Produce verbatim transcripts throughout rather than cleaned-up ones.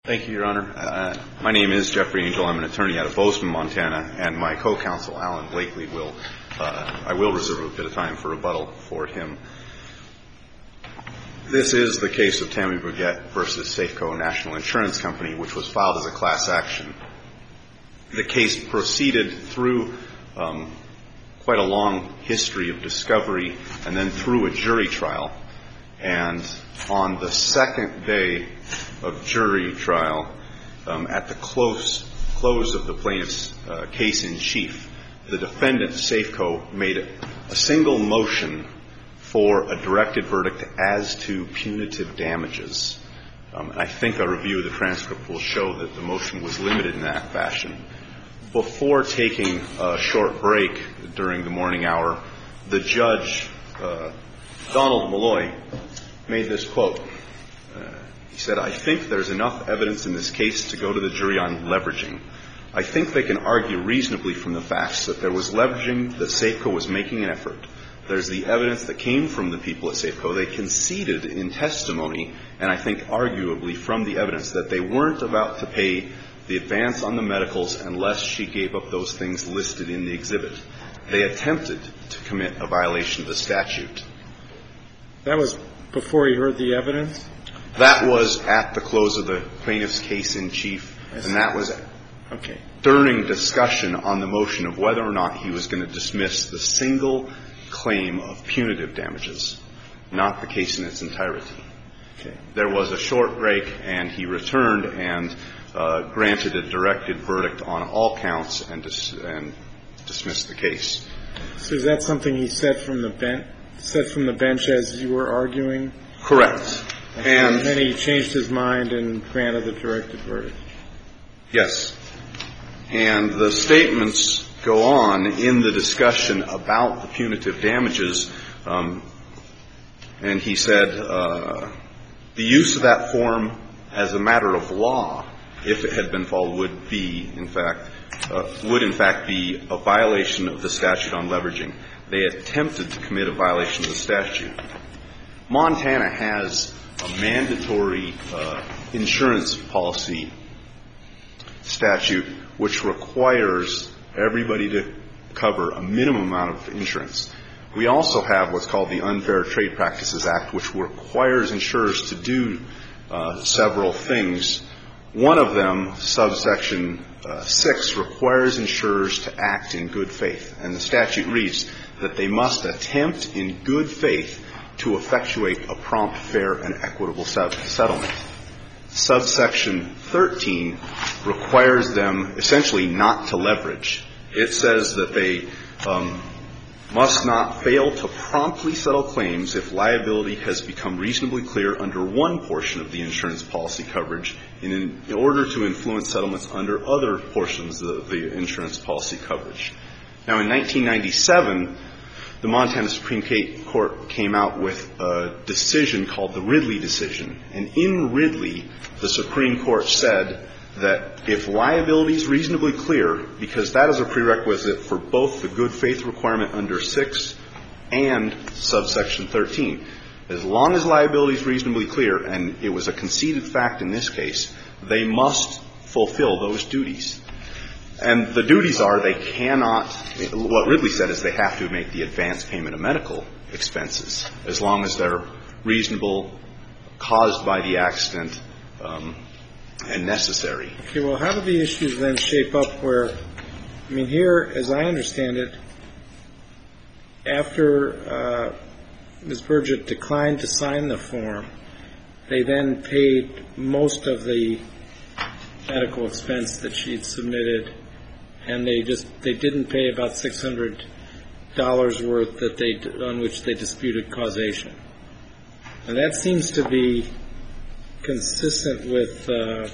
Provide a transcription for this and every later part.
Thank you, Your Honor. Uh, my name is Jeffrey Angel. I'm an attorney out of Bozeman, Montana, and my co-counsel, Alan Blakely, will, uh, I will reserve a bit of time for rebuttal for him. This is the case of Tammy Burgett versus Safeco National Insurance Company, which was filed as a class action. The case proceeded through um, quite a long history of discovery and then through a jury trial. And on the second day of jury trial, um, at the close close of the plaintiff's uh, case in chief, the defendant, Safeco, made a single motion for a directed verdict as to punitive damages. Um, I think a review of the transcript will show that the motion was limited in that fashion. Before taking a short break during the morning hour, the judge, uh, Donald Malloy, made this quote. Uh, he said, "I think there's enough evidence in this case to go to the jury on leveraging. I think they can argue reasonably from the facts that there was leveraging, that Safeco was making an effort. There's the evidence that came from the people at Safeco. They conceded in testimony, and I think arguably from the evidence, that they weren't about to pay the advance on the medicals unless she gave up those things listed in the exhibit. They attempted to commit a violation of the statute." That was before he heard the evidence? That was at the close of the plaintiff's case in chief, and that was okay. during discussion on the motion of whether or not he was going to dismiss the single claim of punitive damages, not the case in its entirety. Okay. There was a short break, and he returned and uh, granted a directed verdict on all counts and, dis- and dismissed the case. So is that something he said from the bench? Said from the bench as you were arguing? Correct. And, and then he changed his mind and granted the directed verdict? Yes. And the statements go on in the discussion about the punitive damages. Um, and he said, uh, the use of that form as a matter of law, if it had been followed, would be, in fact, uh, would in fact be a violation of the statute on leveraging. They attempted to commit a violation of the statute. Montana has a mandatory uh, insurance policy statute which requires everybody to cover a minimum amount of insurance. We also have what's called the Unfair Trade Practices Act, which requires insurers to do uh, several things. One of them, subsection uh, six, requires insurers to act in good faith. And the statute reads that they must attempt in good faith to effectuate a prompt, fair, and equitable settlement. Subsection thirteen requires them essentially not to leverage. It says that they um, must not fail to promptly settle claims if liability has become reasonably clear under one portion of the insurance policy coverage in, in order to influence settlements under other portions of the insurance policy coverage. Now, in nineteen ninety-seven, the Montana Supreme Court came out with a decision called the Ridley decision. And in Ridley, the Supreme Court said that if liability is reasonably clear, because that is a prerequisite for both the good faith requirement under six and subsection thirteen, as long as liability is reasonably clear, and it was a conceded fact in this case, they must fulfill those duties. And the duties are they cannot, what Ridley said is they have to make the advance payment of medical expenses as long as they're reasonable, caused by the accident, um, and necessary. Okay, well, how do the issues then shape up where, I mean, here, as I understand it, after uh, Miz Burgett declined to sign the form, they then paid most of the medical expense that she'd submitted, and they just they didn't pay about six hundred dollars worth that they on which they disputed causation. And that seems to be consistent with uh,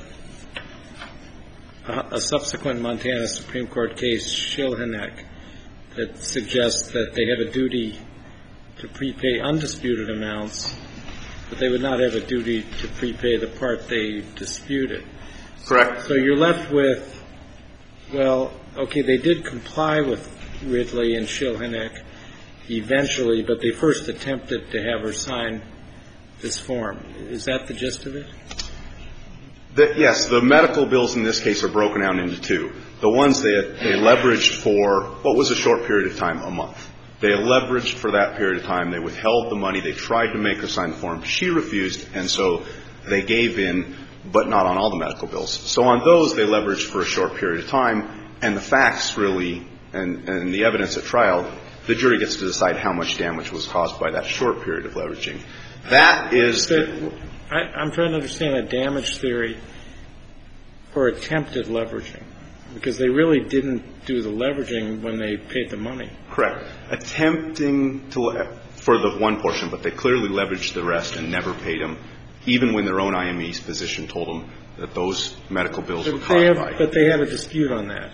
a, a subsequent Montana Supreme Court case, Shilhanek, that suggests that they have a duty to prepay undisputed amounts, but they would not have a duty to prepay the part they disputed. Correct. So you're left with, well, okay, they did comply with Ridley and Shilhanek eventually, but they first attempted to have her sign this form. Is that the gist of it? The, yes, the medical bills in this case are broken down into two. The ones they, they leveraged for what was a short period of time, a month. They leveraged for that period of time. They withheld the money. They tried to make her sign the form. She refused, and so they gave in, but not on all the medical bills. So on those, they leveraged for a short period of time, and the facts really, and, and the evidence at trial, the jury gets to decide how much damage was caused by that short period of leveraging. That is... The, I, I'm trying to understand a damage theory for attempted leveraging, because they really didn't do the leveraging when they paid the money. Correct. Attempting to, for the one portion, but they clearly leveraged the rest and never paid them, even when their own I M E's physician told them that those medical bills but were they caused have, by. But they had a dispute on that.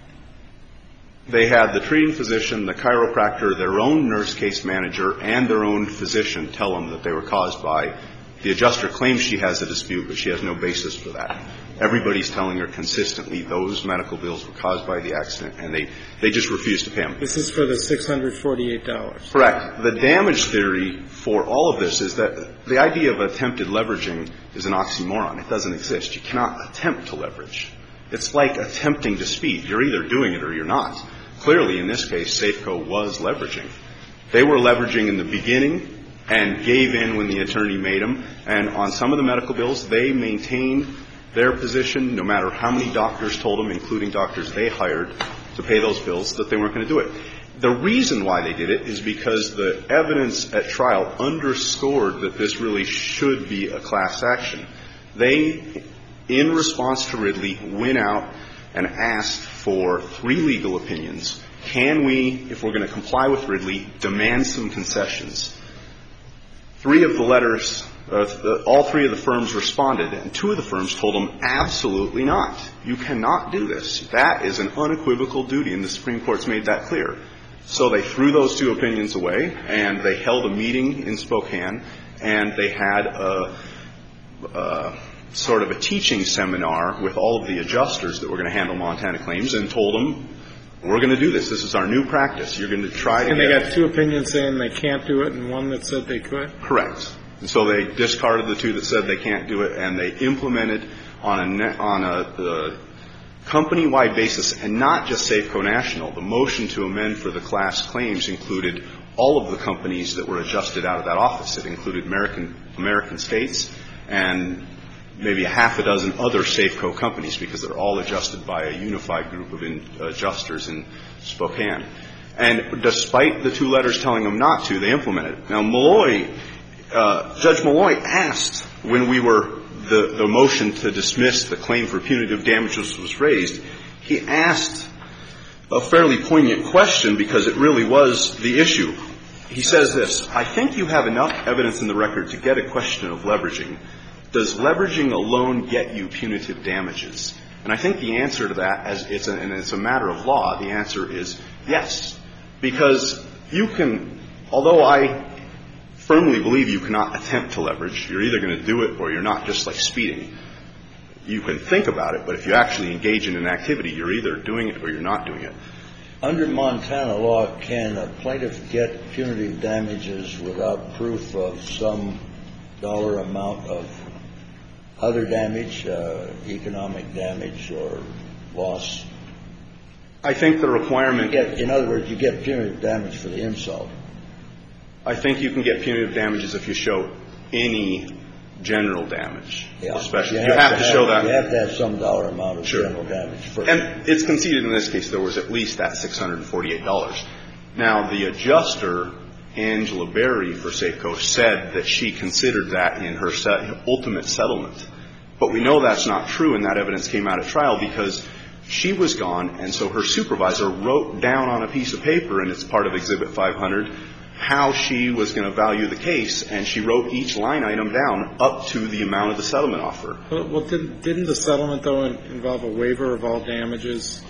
They had the treating physician, the chiropractor, their own nurse case manager, and their own physician tell them that they were caused by. The adjuster claims she has a dispute, but she has no basis for that. Everybody's telling her consistently those medical bills were caused by the accident, and they, they just refuse to pay them. This is for the six hundred forty-eight dollars. Correct. The damage theory for all of this is that the idea of attempted leveraging is an oxymoron. It doesn't exist. You cannot attempt to leverage. It's like attempting to speed. You're either doing it or you're not. Clearly, in this case, Safeco was leveraging. They were leveraging in the beginning and gave in when the attorney made them. And on some of the medical bills, they maintained their position, no matter how many doctors told them, including doctors they hired, to pay those bills, that they weren't going to do it. The reason why they did it is because the evidence at trial underscored that this really should be a class action. They, in response to Ridley, went out and asked for three legal opinions. Can we, if we're going to comply with Ridley, demand some concessions? Three of the letters, uh, the, all three of the firms responded, and two of the firms told them, absolutely not. You cannot do this. That is an unequivocal duty, and the Supreme Court's made that clear. So they threw those two opinions away, and they held a meeting in Spokane, and they had a, a sort of a teaching seminar with all of the adjusters that were going to handle Montana claims, and told them, we're going to do this. This is our new practice. You're going to try to And get they got two opinions saying they can't do it and one that said they could? Correct. And so they discarded the two that said they can't do it, and they implemented on a, ne- on a uh, company-wide basis, and not just Safeco National. The motion to amend for the class claims included all of the companies that were adjusted out of that office. It included American, American states and maybe a half a dozen other Safeco companies, because they're all adjusted by a unified group of in, uh, adjusters in Spokane. And despite the two letters telling them not to, they implemented it. Now, Malloy, uh, Judge Malloy asked when we were, the, the motion to dismiss the claim for punitive damages was raised, he asked a fairly poignant question, because it really was the issue. He says this: I think you have enough evidence in the record to get a question of leveraging. Does leveraging alone get you punitive damages? And I think the answer to that, as it's a, and it's a matter of law, the answer is yes. Because you can, although I firmly believe you cannot attempt to leverage, you're either going to do it or you're not, just like speeding. You can think about it, but if you actually engage in an activity, you're either doing it or you're not doing it. Under Montana law, can a plaintiff get punitive damages without proof of some dollar amount of other damage, uh, economic damage or loss? I think the requirement... Get, in other words, you get punitive damage for the insult. I think you can get punitive damages if you show any general damage. Yeah. Especially, you you have, have to, to show have, that. You have to have some dollar amount of Sure. general damage first. And it's conceded in this case there was at least that six hundred forty-eight dollars. Now, the adjuster, Angela Berry for Safeco, said that she considered that in her set, ultimate settlement. But we know that's not true, and that evidence came out at trial because she was gone, and so her supervisor wrote down on a piece of paper, and it's part of Exhibit five hundred, how she was going to value the case, and she wrote each line item down up to the amount of the settlement offer. Well, well didn't, didn't the settlement, though, involve a waiver of all damages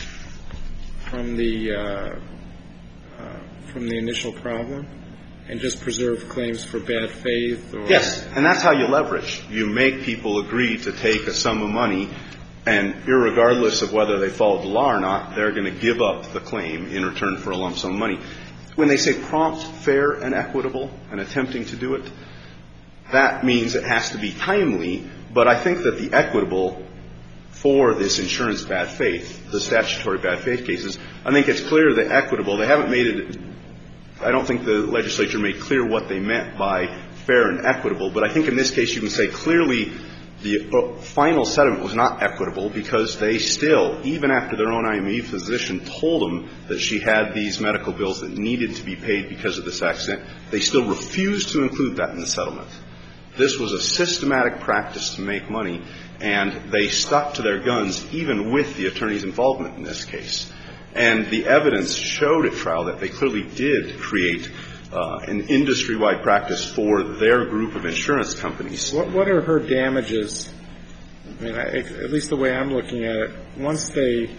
from the uh, uh, from the initial problem, and just preserve claims for bad faith? Or? Yes, and that's how you leverage. You make people agree to take a sum of money, and irregardless of whether they follow the law or not, they're going to give up the claim in return for a lump sum of money. When they say prompt, fair, and equitable, and attempting to do it, that means it has to be timely, But I think that the equitable for this insurance bad faith, the statutory bad faith cases, I think it's clear that equitable, they haven't made it, I don't think the legislature made clear what they meant by fair and equitable, but I think in this case you can say clearly the final settlement was not equitable because they still, even after their own I M E physician told them that she had these medical bills that needed to be paid because of this accident, they still refused to include that in the settlement. This was a systematic practice to make money, and they stuck to their guns even with the attorney's involvement in this case. And the evidence showed at trial that they clearly did create uh, an industry-wide practice for their group of insurance companies. What, what are her damages? I mean, I, at least the way I'm looking at it, once they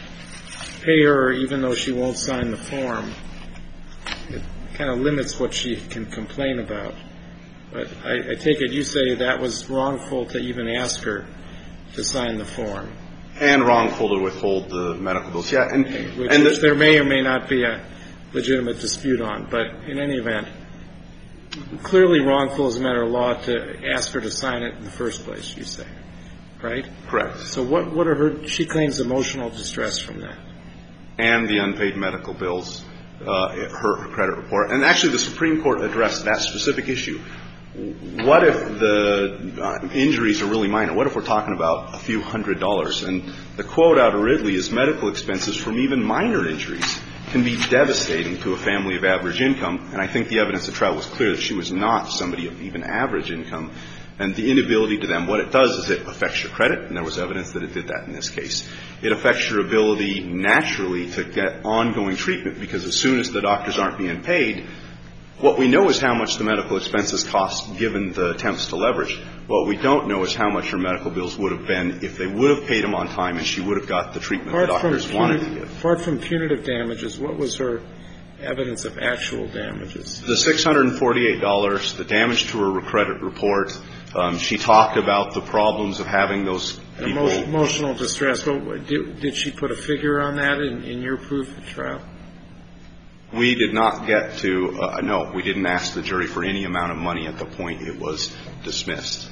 pay her, even though she won't sign the form, it kind of limits what she can complain about. But I, I take it you say that was wrongful to even ask her to sign the form. And wrongful to withhold the medical bills. Yeah, and, which, and which the, there may or may not be a legitimate dispute on. But in any event, clearly wrongful as a matter of law to ask her to sign it in the first place, you say, right? Correct. So what, what are her, she claims emotional distress from that. And the unpaid medical bills, uh, her, her credit report. And actually the Supreme Court addressed that specific issue. What if the uh, injuries are really minor? What if we're talking about a few hundred dollars? And the quote out of Ridley is medical expenses from even minor injuries can be devastating to a family of average income. And I think the evidence at trial was clear that she was not somebody of even average income. And the inability to them, what it does is it affects your credit, and there was evidence that it did that in this case. It affects your ability naturally to get ongoing treatment, because as soon as the doctors aren't being paid, what we know is how much the medical expenses cost given the attempts to leverage. What we don't know is how much her medical bills would have been if they would have paid them on time and she would have got the treatment the doctors wanted to give. Apart from punitive damages, what was her evidence of actual damages? The six hundred forty-eight dollars, the damage to her credit report. Um, she talked about the problems of having those people. Emotion, emotional distress. But did, did she put a figure on that in, in your proof at trial? We did not get to, uh, no, we didn't ask the jury for any amount of money at the point it was dismissed.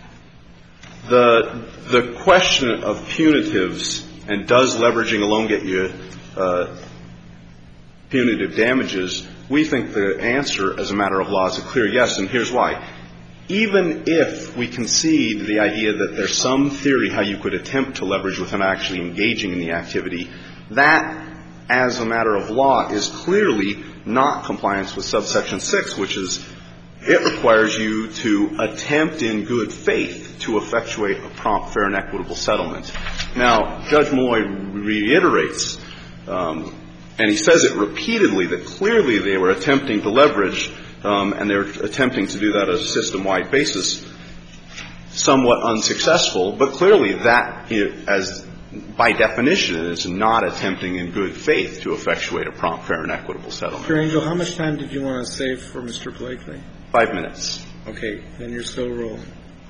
The, the question of punitives and does leveraging alone get you uh, punitive damages, we think the answer as a matter of law is a clear yes, and here's why. Even if we concede the idea that there's some theory how you could attempt to leverage without actually engaging in the activity, that as a matter of law is clearly not compliance with subsection six, which is it requires you to attempt in good faith to effectuate a prompt, fair, and equitable settlement. Now, Judge Malloy reiterates, um, and he says it repeatedly, that clearly they were attempting to leverage, um, and they were attempting to do that on a system-wide basis, somewhat unsuccessful, but clearly that, as by definition, is not attempting in good faith to effectuate a prompt, fair, and equitable settlement. Mister Angel, how much time did you want to save for Mister Blakely? Five minutes. Okay, then you're still rolling.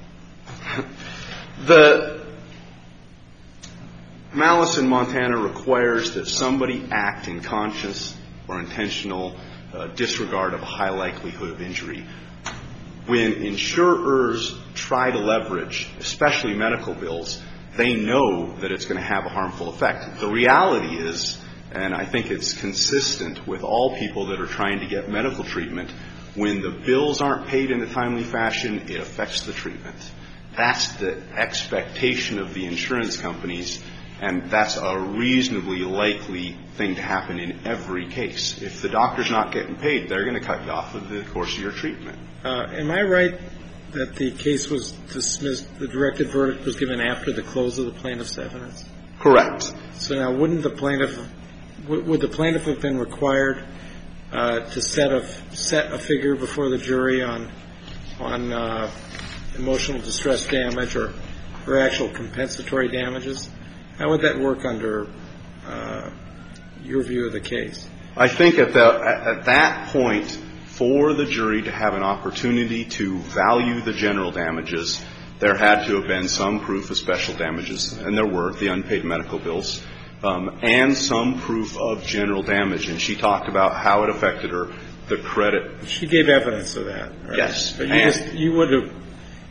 The malice in Montana requires that somebody act in conscious or intentional uh, disregard of a high likelihood of injury. When insurers try to leverage, especially medical bills, they know that it's going to have a harmful effect. The reality is, and I think it's consistent with all people that are trying to get medical treatment, when the bills aren't paid in a timely fashion, it affects the treatment. That's the expectation of the insurance companies, and that's a reasonably likely thing to happen in every case. If the doctor's not getting paid, they're going to cut you off of the course of your treatment. Uh, am I right that the case was dismissed, the directed verdict was given after the close of the plaintiff's evidence? Correct. So now wouldn't the plaintiff, would the plaintiff have been required uh, to set a, set a figure before the jury on, on uh, emotional distress damage or, or actual compensatory damages? How would that work under uh, your view of the case? I think at, the, at that point, for the jury to have an opportunity to value the general damages, there had to have been some proof of special damages, and there were, the unpaid medical bills, um, and some proof of general damage. And she talked about how it affected her, the credit. She gave evidence of that, right? Yes. But you, just, you would have,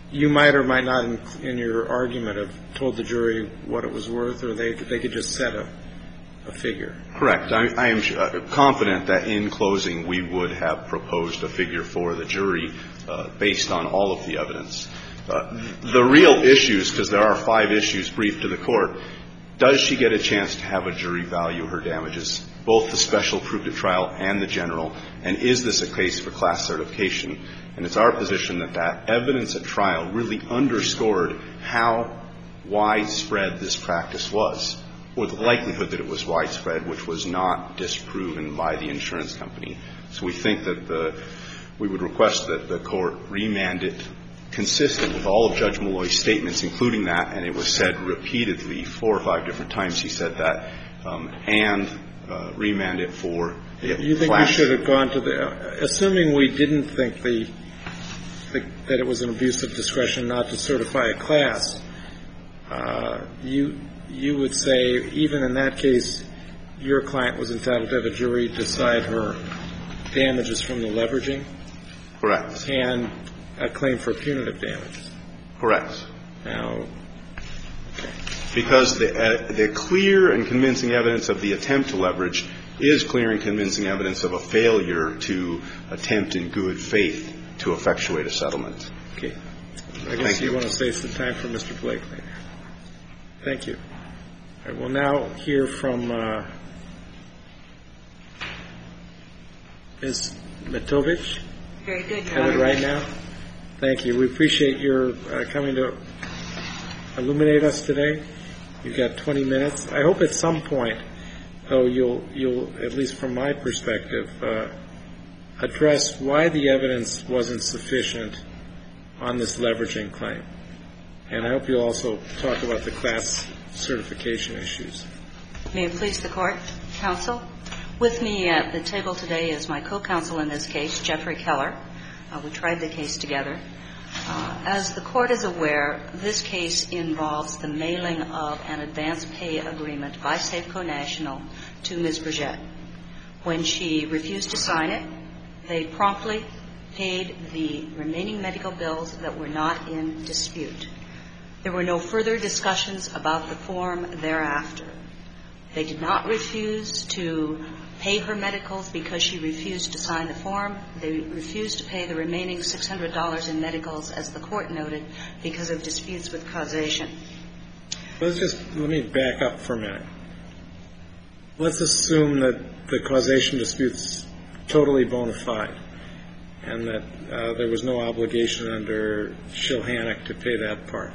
you might or might not, in, in your argument, have told the jury what it was worth, or they they could just set a, a figure. Correct. I, I am confident that in closing we would have proposed a figure for the jury uh, based on all of the evidence. Uh, the real issues, because there are five issues briefed to the court, does she get a chance to have a jury value her damages, both the special proved at trial and the general, and is this a case for class certification? And it's our position that that evidence at trial really underscored how widespread this practice was, or the likelihood that it was widespread, which was not disproven by the insurance company. So we think that the we would request that the court remand it consistent with all of Judge Malloy's statements, including that, and it was said repeatedly, four or five different times he said that, um, and uh, remand it for the You think class. we should have gone to the, assuming we didn't think the, the that it was an abuse of discretion not to certify a class, uh, you you would say even in that case your client was entitled to have a jury decide her damages from the leveraging? Correct. And a claim for punitive damages. Correct. Now, okay. Because the, uh, the clear and convincing evidence of the attempt to leverage is clear and convincing evidence of a failure to attempt in good faith to effectuate a settlement. Okay. I guess Thank you, you want to save some time for Mister Blakely. Thank you. I will now hear from uh, Miz Matovich. Very good, Your Have Honor. it right now? Thank you. We appreciate your uh, coming to illuminate us today. You've got twenty minutes. I hope at some point, though, you'll, you'll at least from my perspective, uh, address why the evidence wasn't sufficient on this leveraging claim. And I hope you'll also talk about the class certification issues. May it please the Court, Counsel? With me at the table today is my co-counsel in this case, Jeffrey Keller. Uh, we tried the case together. Uh, as the Court is aware, this case involves the mailing of an advance pay agreement by Safeco National to Miz Burgett. When she refused to sign it, they promptly paid the remaining medical bills that were not in dispute. There were no further discussions about the form thereafter. They did not refuse to pay her medicals because she refused to sign the form. They refused to pay the remaining six hundred dollars in medicals, as the Court noted, because of disputes with causation. Let's just, let me back up for a minute. Let's assume that the causation dispute's totally bona fide and that uh, there was no obligation under Shilhannock to pay that part.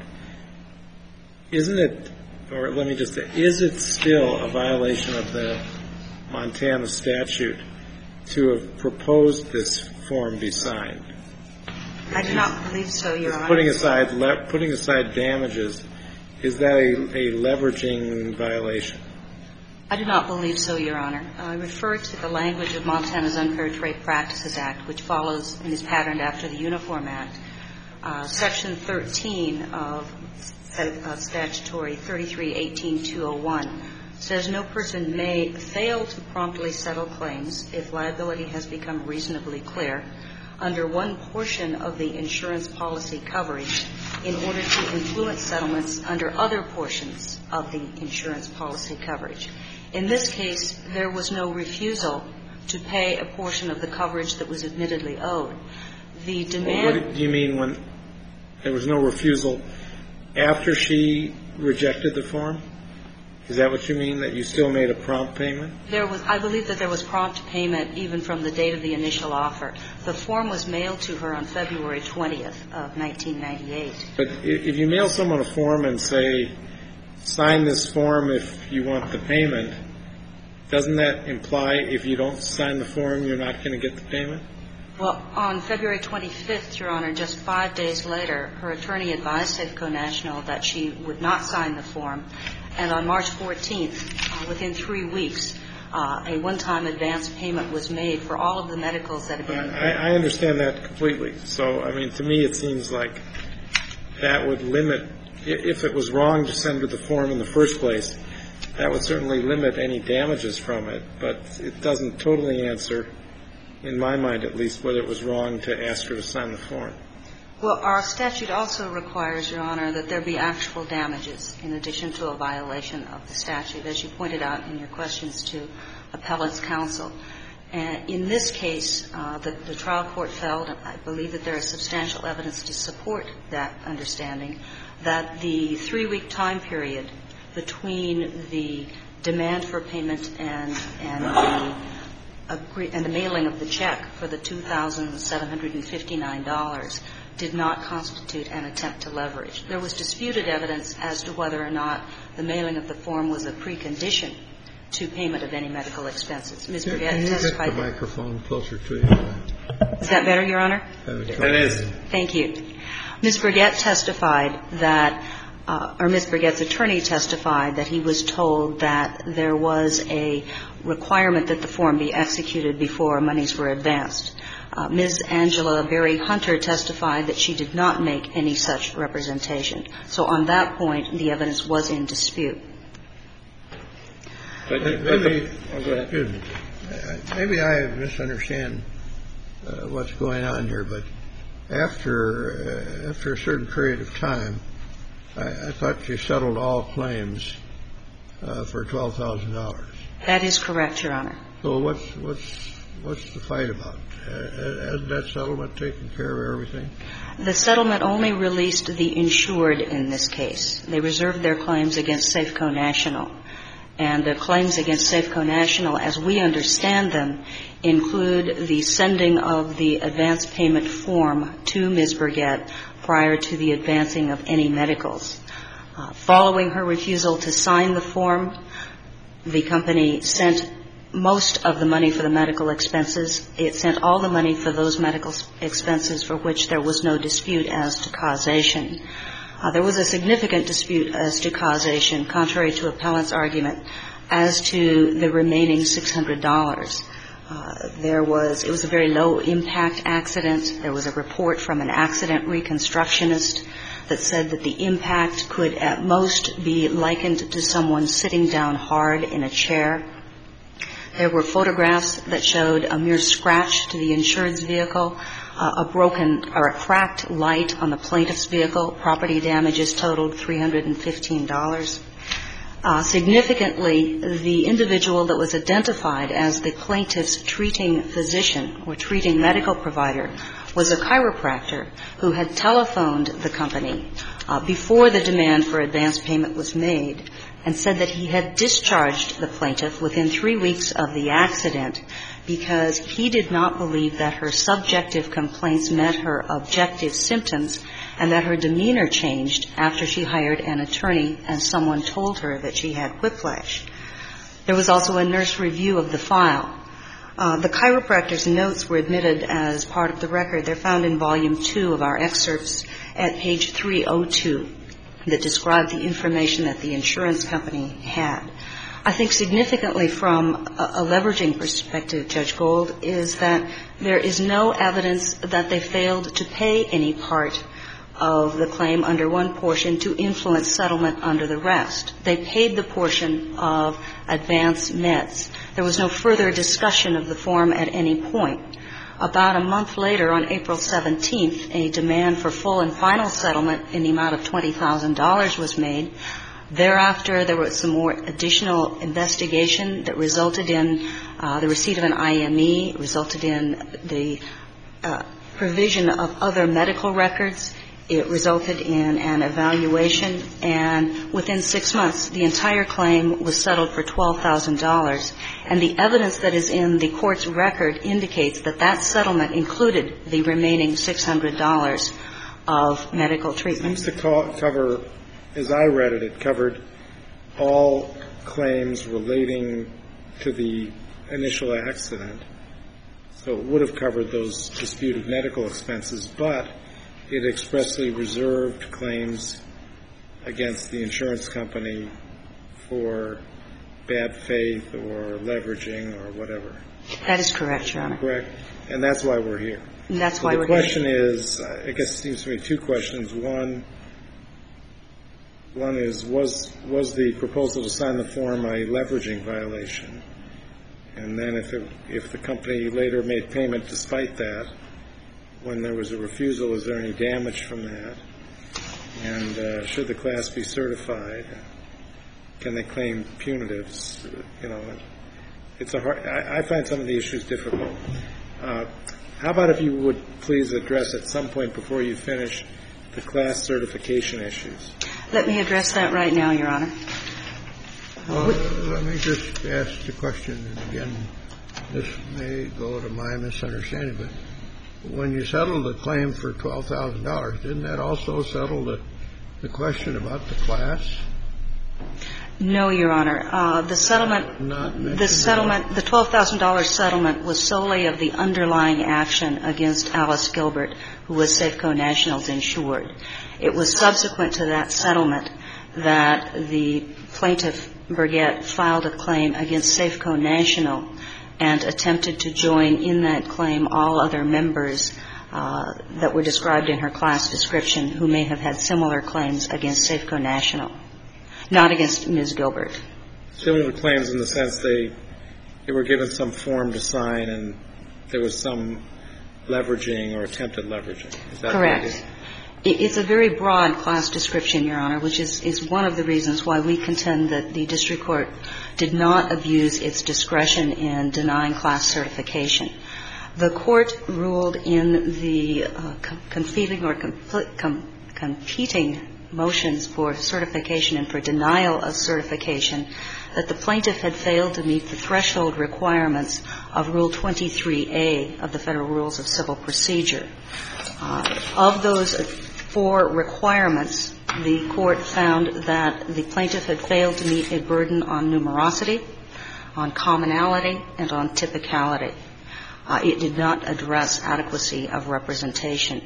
Isn't it, or let me just say, is it still a violation of the Montana statute to have proposed this form be signed? I do not believe so, Your Honor. Putting aside, le- putting aside damages, is that a, a leveraging violation? I do not believe so, Your Honor. I refer to the language of Montana's Unfair Trade Practices Act, which follows and is patterned after the Uniform Act. Uh, Section thirteen of, of statutory thirty-three eighteen dash two oh one says no person may fail to promptly settle claims if liability has become reasonably clear under one portion of the insurance policy coverage in order to influence settlements under other portions of the insurance policy coverage. In this case, there was no refusal to pay a portion of the coverage that was admittedly owed. The demand... What do you mean when there was no refusal after she rejected the form? Is that what you mean, that you still made a prompt payment? There was, I believe that there was prompt payment even from the date of the initial offer. The form was mailed to her on February twentieth of nineteen ninety-eight. But if you mail someone a form and say, sign this form if you want the payment, doesn't that imply if you don't sign the form, you're not going to get the payment? Well, on February twenty-fifth, Your Honor, just five days later, her attorney advised Safeco National that she would not sign the form. And on March fourteenth, uh, within three weeks, uh, a one-time advance payment was made for all of the medicals that had been... I, I understand that completely. So, I mean, to me it seems like that would limit, if it was wrong to send her the form in the first place, that would certainly limit any damages from it. But it doesn't totally answer, in my mind at least, whether it was wrong to ask her to sign the form. Well, our statute also requires, Your Honor, that there be actual damages in addition to a violation of the statute, as you pointed out in your questions to appellate's counsel. And in this case, uh, the, the trial court felt, and I believe that there is substantial evidence to support that understanding, that the three-week time period between the demand for payment and, and the agree, and the mailing of the check for the two thousand seven hundred fifty-nine dollars did not constitute an attempt to leverage. There was disputed evidence as to whether or not the mailing of the form was a precondition to payment of any medical expenses. Miz Burgett Can you testified. get the microphone closer to you? Is that better, Your Honor? That is. Thank you. Miz Burgett testified that, uh, or Miz Burgett's attorney testified that he was told that there was a requirement that the form be executed before monies were advanced. Uh, Miz Angela Berry Hunter testified that she did not make any such representation. So on that point, the evidence was in dispute. But, maybe, oh, go ahead. Excuse me. Maybe I misunderstand uh, what's going on here, but after uh, after a certain period of time, I, I thought you settled all claims uh, for twelve thousand dollars. That is correct, Your Honor. So what's what's what's the fight about? Uh, hasn't that settlement taken care of everything? The settlement only released the insured in this case. They reserved their claims against Safeco National. And the claims against Safeco National, as we understand them, include the sending of the advance payment form to Miz Burgett prior to the advancing of any medicals. Uh, following her refusal to sign the form, the company sent most of the money for the medical expenses. It sent all the money for those medical expenses for which there was no dispute as to causation. Uh, there was a significant dispute as to causation, contrary to appellant's argument, as to the remaining six hundred dollars. Uh, there was, it was a very low-impact accident. There was a report from an accident reconstructionist that said that the impact could at most be likened to someone sitting down hard in a chair. There were photographs that showed a mere scratch to the insured's vehicle, uh, a broken or a cracked light on the plaintiff's vehicle. Property damages totaled three hundred fifteen dollars. Uh, significantly, the individual that was identified as the plaintiff's treating physician or treating medical provider was a chiropractor who had telephoned the company uh, before the demand for advance payment was made and said that he had discharged the plaintiff within three weeks of the accident because he did not believe that her subjective complaints met her objective symptoms and that her demeanor changed after she hired an attorney and someone told her that she had whiplash. There was also a nurse review of the file. Uh, the chiropractor's notes were admitted as part of the record. They're found in volume two of our excerpts at page three oh two that describe the information that the insurance company had. I think significantly from a, a leveraging perspective, Judge Gold, is that there is no evidence that they failed to pay any part of the claim under one portion to influence settlement under the rest. They paid the portion of advance meds. There was no further discussion of the form at any point. About a month later, on April seventeenth, a demand for full and final settlement in the amount of twenty thousand dollars was made. Thereafter, there was some more additional investigation that resulted in uh, the receipt of an I M E, resulted in the uh, provision of other medical records. It resulted in an evaluation, and within six months, the entire claim was settled for twelve thousand dollars. And the evidence that is in the court's record indicates that that settlement included the remaining six hundred dollars of medical treatment. It seems to call, cover, as I read it, it covered all claims relating to the initial accident. So it would have covered those disputed medical expenses, but it expressly reserved claims against the insurance company for bad faith or leveraging or whatever. That is correct, Your Honor. Correct. And that's why we're here. And that's so why we're here. The question is, I guess it seems to me two questions. One, one is, was was the proposal to sign the form a leveraging violation? And then if it, if the company later made payment despite that, when there was a refusal, is there any damage from that? And uh, should the class be certified? Can they claim punitives? You know, it's a hard. I, I find some of the issues difficult. Uh, how about if you would please address at some point before you finish the class certification issues? Let me address that right now, Your Honor. Well, let me just ask the question, and again, this may go to my misunderstanding, but when you settled the claim for twelve thousand dollars, didn't that also settle the, the question about the class? No, Your Honor. Uh, the settlement, Not the settlement, the twelve thousand dollars settlement was solely of the underlying action against Alice Gilbert, who was Safeco National's insured. It was subsequent to that settlement that the plaintiff, Burgett, filed a claim against Safeco National and attempted to join in that claim all other members uh, that were described in her class description who may have had similar claims against Safeco National, not against Miz Gilbert. Similar claims in the sense they they were given some form to sign and there was some leveraging or attempted leveraging. Is that correct? It's a very broad class description, Your Honor, which is, is one of the reasons why we contend that the district court did not abuse its discretion in denying class certification. The court ruled in the uh, com- competing or compl- com- competing motions for certification and for denial of certification that the plaintiff had failed to meet the threshold requirements of Rule twenty-three A of the Federal Rules of Civil Procedure. Uh, of those four requirements, the court found that the plaintiff had failed to meet a burden on numerosity, on commonality, and on typicality. Uh, it did not address adequacy of representation.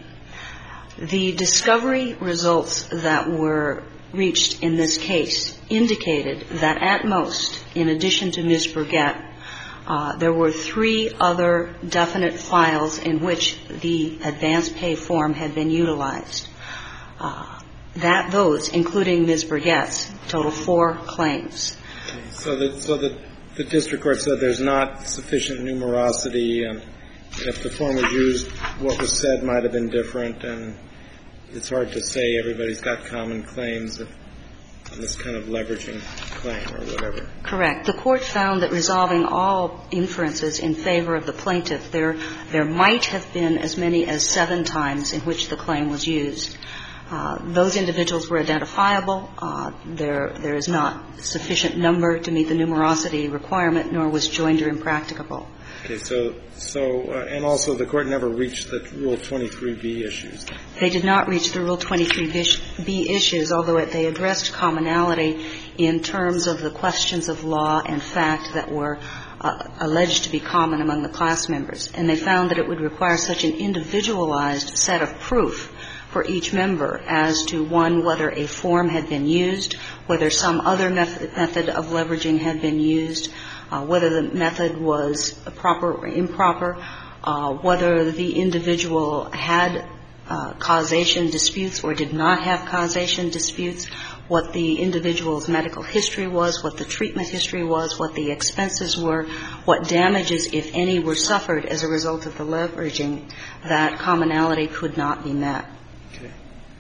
The discovery results that were reached in this case indicated that at most, in addition to Miz Burgett, Uh, there were three other definite files in which the advance pay form had been utilized. Uh, that those, including Miz Burgett's, total four claims. Okay. So that so that the district court said there's not sufficient numerosity, and if the form was used, what was said might have been different, and it's hard to say everybody's got common claims of on this kind of leveraging claim or whatever. Correct. The court found that resolving all inferences in favor of the plaintiff, there there might have been as many as seven times in which the claim was used. Uh, those individuals were identifiable. Uh, there there is not sufficient number to meet the numerosity requirement, nor was joinder impracticable. Okay. So so uh, and also the court never reached the Rule twenty-three B issues. They did not reach the Rule twenty-three B issues, although they addressed commonality in terms of the questions of law and fact that were uh, alleged to be common among the class members. And they found that it would require such an individualized set of proof for each member as to, one, whether a form had been used, whether some other method, method of leveraging had been used, uh, whether the method was proper or improper, uh, whether the individual had uh, causation disputes or did not have causation disputes, what the individual's medical history was, what the treatment history was, what the expenses were, what damages, if any, were suffered as a result of the leveraging. That commonality could not be met. Okay.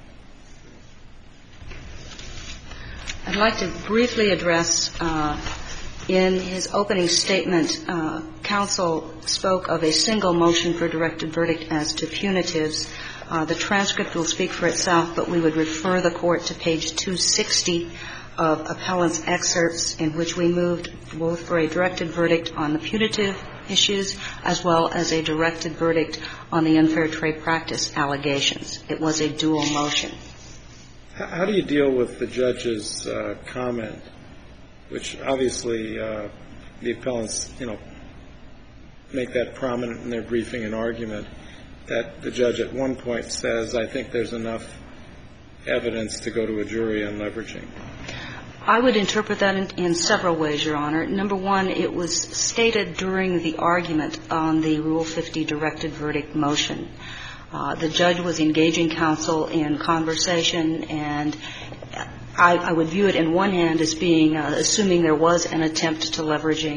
I'd like to briefly address, uh, in his opening statement, uh, counsel spoke of a single motion for directed verdict as to punitives. Uh, the transcript will speak for itself, but we would refer the court to page two sixty of appellant's excerpts, in which we moved both for a directed verdict on the punitive issues as well as a directed verdict on the unfair trade practice allegations. It was a dual motion. How do you deal with the judge's uh, comment, which obviously uh, the appellants, you know, make that prominent in their briefing and argument, that the judge at one point says, I think there's enough evidence to go to a jury on leveraging? I would interpret that in, in several ways, Your Honor. Number one, it was stated during the argument on the Rule fifty directed verdict motion. Uh, the judge was engaging counsel in conversation, and I, I would view it in one hand as being, uh, assuming there was an attempt to leveraging,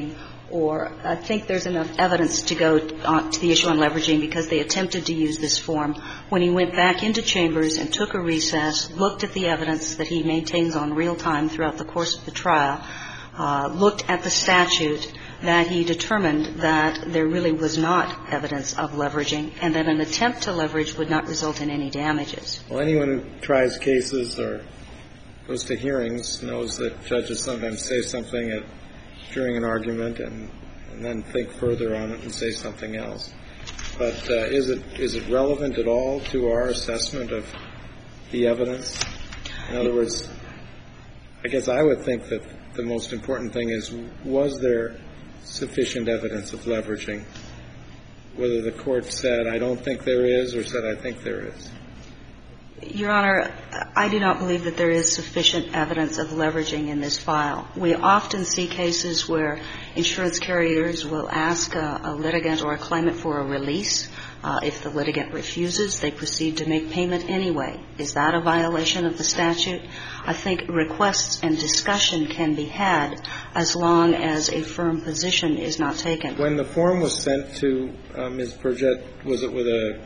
or I think there's enough evidence to go on to the issue on leveraging because they attempted to use this form. When he went back into chambers and took a recess, looked at the evidence that he maintains on real time throughout the course of the trial, uh, looked at the statute, that he determined that there really was not evidence of leveraging and that an attempt to leverage would not result in any damages. Well, anyone who tries cases or goes to hearings knows that judges sometimes say something at, during an argument and, and then think further on it and say something else. But uh, is it is it relevant at all to our assessment of the evidence? In other words, I guess I would think that the most important thing is, was there sufficient evidence of leveraging? Whether the court said, I don't think there is, or said, I think there is. Your Honor, I do not believe that there is sufficient evidence of leveraging in this file. We often see cases where insurance carriers will ask a, a litigant or a claimant for a release. Uh, if the litigant refuses, they proceed to make payment anyway. Is that a violation of the statute? I think requests and discussion can be had as long as a firm position is not taken. When the form was sent to uh, Miz Burgett, was it with a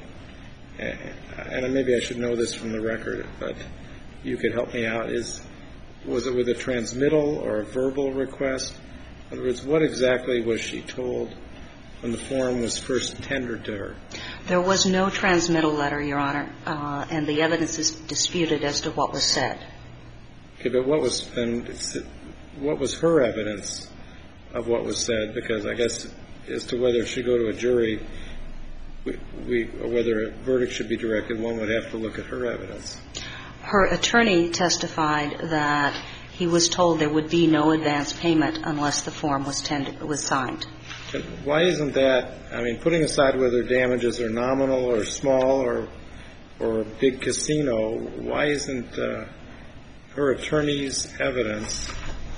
and maybe I should know this from the record, but you could help me out, is, was it with a transmittal or a verbal request? In other words, what exactly was she told when the form was first tendered to her? There was no transmittal letter, Your Honor, uh, and the evidence is disputed as to what was said. Okay, but what was then, what was her evidence of what was said? Because I guess as to whether it should go to a jury, We, we, or whether a verdict should be directed, one would have to look at her evidence. Her attorney testified that he was told there would be no advance payment unless the form was tendered, was signed. But why isn't that, I mean, putting aside whether damages are nominal or small or or a big casino, why isn't uh, her attorney's evidence,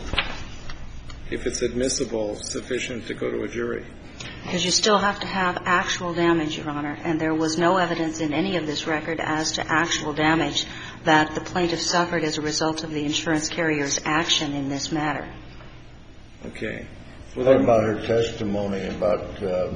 if it's admissible, sufficient to go to a jury? Because you still have to have actual damage, Your Honor, and there was no evidence in any of this record as to actual damage that the plaintiff suffered as a result of the insurance carrier's action in this matter. Okay. Well, what about her testimony about uh,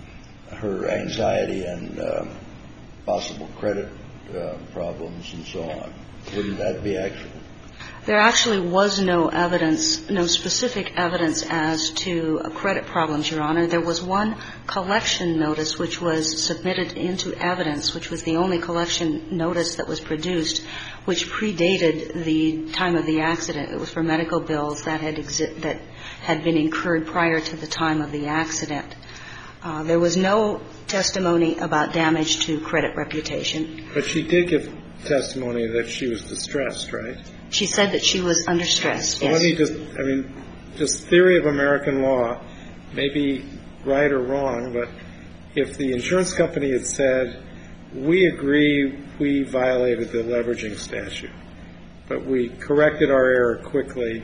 her anxiety and uh, possible credit uh, problems and so on? Wouldn't that be actual? There actually was no evidence, no specific evidence as to credit problems, Your Honor. There was one collection notice which was submitted into evidence, which was the only collection notice that was produced, which predated the time of the accident. It was for medical bills that had exi- that had been incurred prior to the time of the accident. Uh, there was no testimony about damage to credit reputation. But she did give testimony that she was distressed, right? She said that she was under stress, So yes. let me just, I mean, just theory of American law, maybe right or wrong, but if the insurance company had said, we agree we violated the leveraging statute, but we corrected our error quickly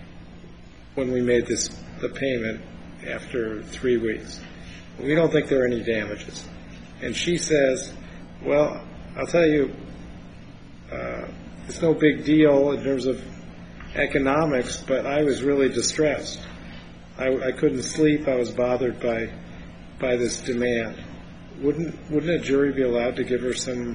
when we made this the payment after three weeks. We don't think there are any damages. And she says, well, I'll tell you, uh, it's no big deal in terms of economics, but I was really distressed. I, I couldn't sleep. I was bothered by by this demand. Wouldn't wouldn't a jury be allowed to give her some,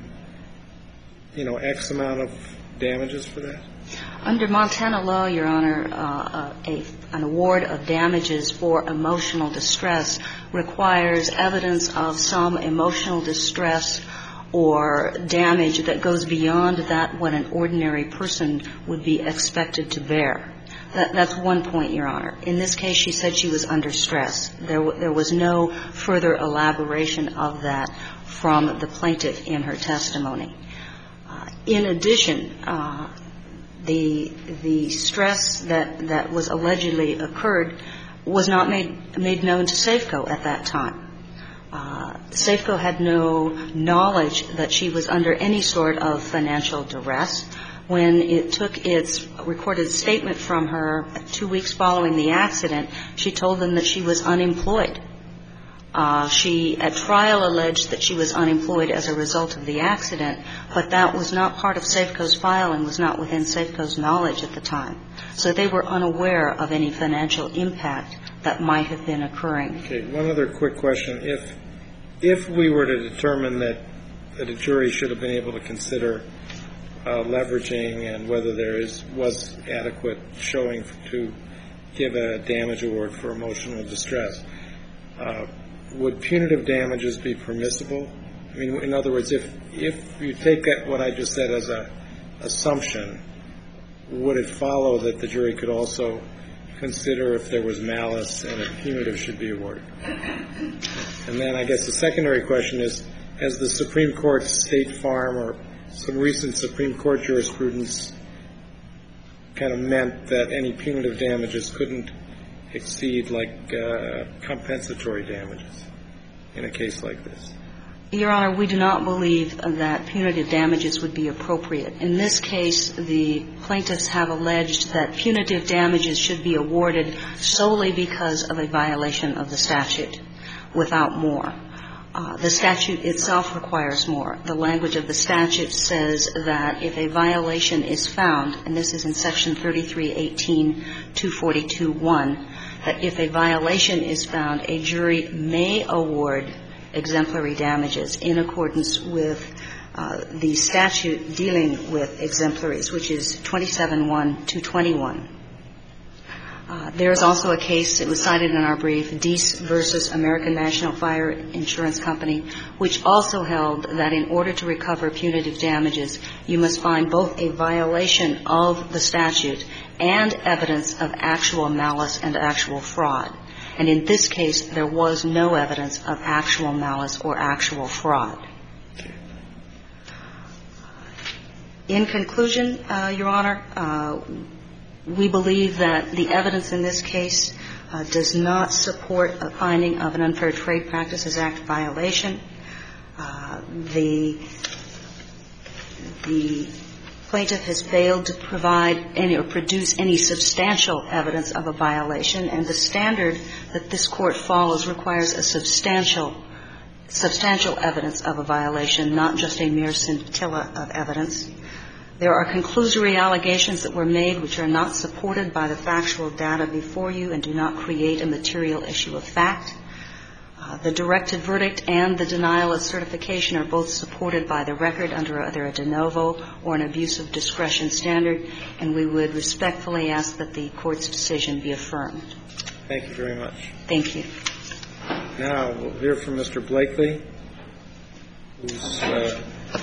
you know, X amount of damages for that? Under Montana law, Your Honor, uh, a, an award of damages for emotional distress requires evidence of some emotional distress or damage that goes beyond that what an ordinary person would be expected to bear. That, that's one point, Your Honor. In this case, she said she was under stress. There, w- there was no further elaboration of that from the plaintiff in her testimony. Uh, in addition, uh, the the stress that, that was allegedly occurred was not made made known to Safeco at that time. Uh, Safeco had no knowledge that she was under any sort of financial duress. When it took its recorded statement from her two weeks following the accident, she told them that she was unemployed. Uh, she, at trial, alleged that she was unemployed as a result of the accident, but that was not part of Safeco's file and was not within Safeco's knowledge at the time. So they were unaware of any financial impact that might have been occurring. Okay. One other quick question. If if we were to determine that, that a jury should have been able to consider uh, leveraging and whether there is was adequate showing to give a damage award for emotional distress, uh, would punitive damages be permissible? I mean, in other words, if if you take that, what I just said as a assumption, would it follow that the jury could also consider if there was malice and a punitive should be awarded? And then I guess the secondary question is, has the Supreme Court, State Farm, or some recent Supreme Court jurisprudence kind of meant that any punitive damages couldn't exceed like uh, compensatory damages in a case like this? Your Honor, we do not believe that punitive damages would be appropriate. In this case, the plaintiffs have alleged that punitive damages should be awarded solely because of a violation of the statute, without more. Uh, the statute itself requires more. The language of the statute says that if a violation is found, and this is in Section thirty-three eighteen two forty-two one, that if a violation is found, a jury may award exemplary damages in accordance with uh, the statute dealing with exemplaries, which is twenty-seven one two twenty-one. Uh, there is also a case, it was cited in our brief, Deese versus American National Fire Insurance Company, which also held that in order to recover punitive damages, you must find both a violation of the statute and evidence of actual malice and actual fraud. And in this case, there was no evidence of actual malice or actual fraud. In conclusion, uh, Your Honor, uh, we believe that the evidence in this case uh, does not support a finding of an Unfair Trade Practices Act violation. Uh, the the plaintiff has failed to provide any or produce any substantial evidence of a violation, and the standard that this Court follows requires a substantial substantial evidence of a violation, not just a mere scintilla of evidence. There are conclusory allegations that were made which are not supported by the factual data before you and do not create a material issue of fact. Uh, the directed verdict and the denial of certification are both supported by the record under either a de novo or an abuse of discretion standard, and we would respectfully ask that the Court's decision be affirmed. Thank you very much. Thank you. Now we'll hear from Mister Blakely, whose uh,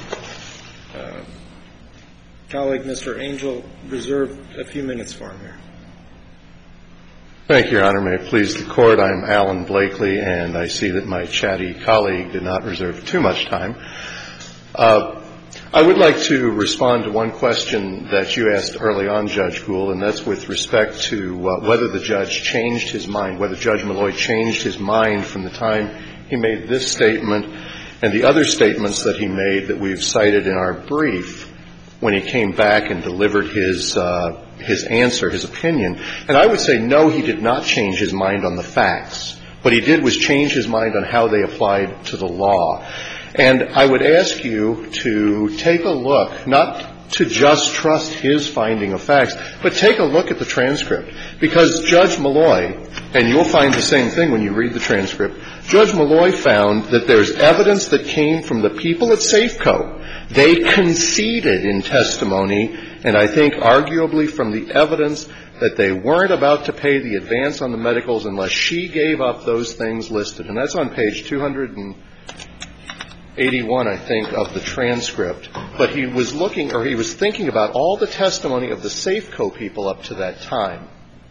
uh, colleague, Mister Angel, reserved a few minutes for him here. Thank you, Your Honor. May it please the Court, I'm Alan Blakely, and I see that my chatty colleague did not reserve too much time. Uh, I would like to respond to one question that you asked early on, Judge Gould, and that's with respect to uh, whether the judge changed his mind, whether Judge Malloy changed his mind from the time he made this statement and the other statements that he made that we've cited in our brief when he came back and delivered his uh, his answer, his opinion. And I would say, no, he did not change his mind on the facts. What he did was change his mind on how they applied to the law. And I would ask you to take a look, not to just trust his finding of facts, but take a look at the transcript. Because Judge Malloy, and you'll find the same thing when you read the transcript, Judge Malloy found that there's evidence that came from the people at Safeco. They conceded in testimony, and I think arguably from the evidence, that they weren't about to pay the advance on the medicals unless she gave up those things listed. And that's on page two hundred eighty-one, I think, of the transcript. But he was looking, or he was thinking about all the testimony of the Safeco people up to that time.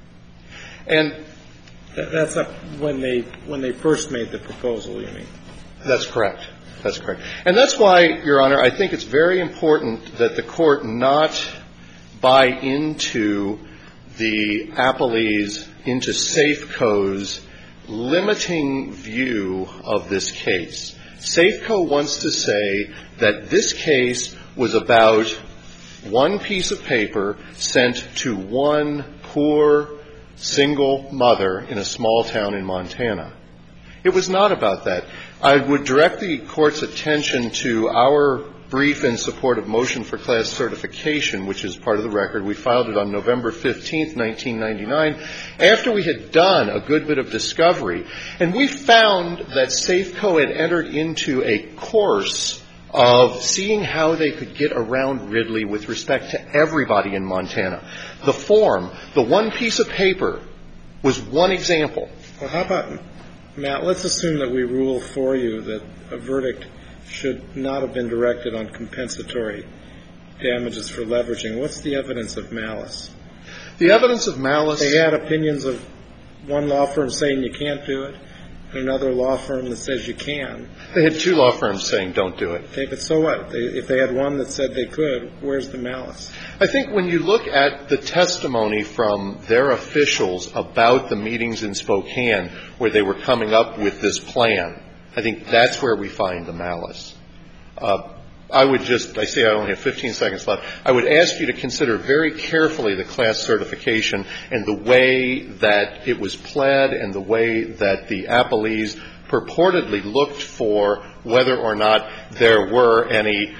And that's up when they when they first made the proposal, you mean? That's correct. That's correct. And that's why, Your Honor, I think it's very important that the Court not buy into the appellees, into Safeco's limiting view of this case. Safeco wants to say that this case was about one piece of paper sent to one poor single mother in a small town in Montana. It was not about that. I would direct the Court's attention to our brief in support of motion for class certification, which is part of the record. We filed it on November fifteenth, nineteen ninety-nine, after we had done a good bit of discovery. And we found that Safeco had entered into a course of seeing how they could get around Ridley with respect to everybody in Montana. The form, the one piece of paper, was one example. Well, how about, Matt, let's assume that we rule for you that a verdict should not have been directed on compensatory damages for leveraging. What's the evidence of malice? The evidence of malice... They had opinions of one law firm saying you can't do it, and another law firm that says you can. They had two law firms saying don't do it. Okay, but so what? They, if they had one that said they could, where's the malice? I think when you look at the testimony from their officials about the meetings in Spokane where they were coming up with this plan, I think that's where we find the malice. Uh, I would just, I say I only have fifteen seconds left, I would ask you to consider very carefully the class certification and the way that it was pled and the way that the appellees purportedly looked for whether or not there were any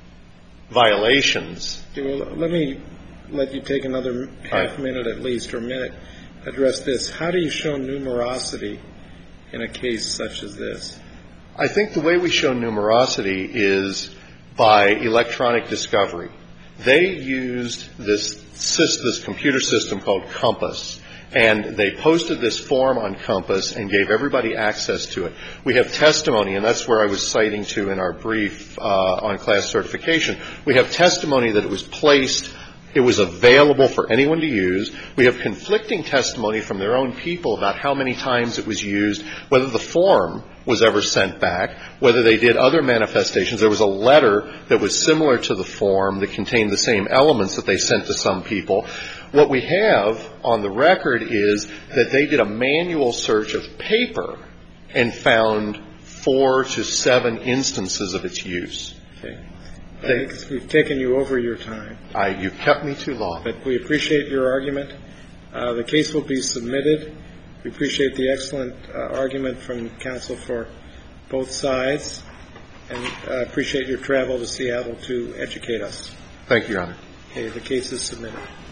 violations. Okay, well, let me let you take another half right. minute at least, or minute, address this. How do you show numerosity in a case such as this? I think the way we show numerosity is by electronic discovery. They used this, this computer system called Compass, and they posted this form on Compass and gave everybody access to it. We have testimony, and that's where I was citing to in our brief uh, on class certification. We have testimony that it was placed, it was available for anyone to use. We have conflicting testimony from their own people about how many times it was used, whether the form was ever sent back, whether they did other manifestations. There was a letter that was similar to the form that contained the same elements that they sent to some people. What we have on the record is that they did a manual search of paper and found four to seven instances of its use. Okay. I think we've taken you over your time. I, you've kept me too long. But we appreciate your argument. Uh, the case will be submitted. We appreciate the excellent uh, argument from counsel for both sides, and uh, appreciate your travel to Seattle to educate us. Thank you, Your Honor. Okay, the case is submitted.